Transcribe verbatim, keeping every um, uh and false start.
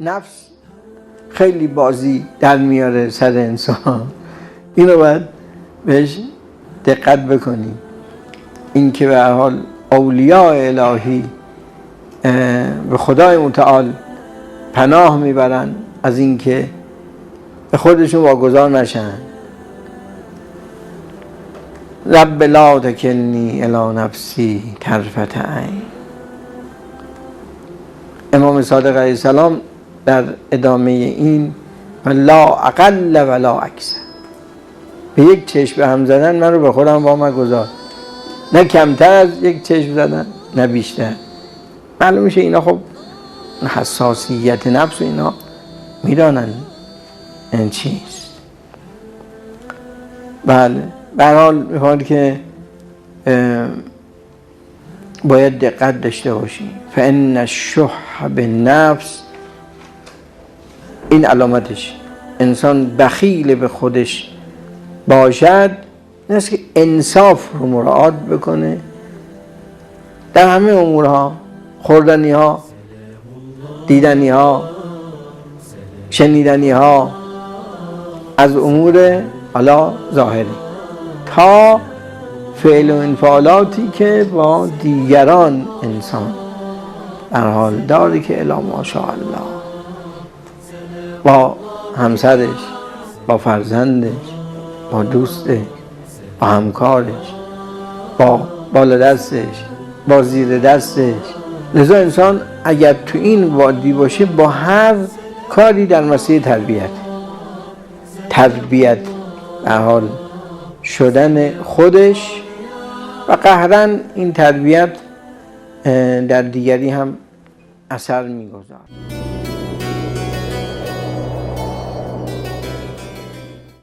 نفس خیلی بازی در میاره سر انسان، اینو باید بهش دقت بکنیم. این که به هر حال اولیاء الهی به خدای متعال پناه میبرن از اینکه به خودشون واگذار نشن. رب لا تکلنی الی نفسی طرفة عین. امام صادق علیه السلام در ادامه این لا اقل ولا اکثر، به یک چشم به هم زدن من رو به خودم وامگذار، نه کمتر از یک چشم زدن نه بیشتر. معلوم میشه اینا خب حساسیت نفس و اینا میدانن این چیست. بله به هر حال میخواد که باید دقت داشته باشیم. فان الشح بالنفس، این علامتش انسان بخیل به خودش باشد، این است که انصاف رو مراعات بکنه در همه امورها، خوردنی ها، دیدنی ها، شنیدنی ها، از امور حالا ظاهری تا فعل و انفعالاتی که با دیگران انسان در حال داری که الا ماشاءالله، با همسرش، با فرزندش، با دوستش، با همکارش، با بالا دستش، با زیر دستش. لذا انسان اگر تو این وادی باشه با هر کاری در مسیر تربیت تربیت در حال شدن خودش و قهراً این تربیت در دیگری هم اثر می‌گذارد.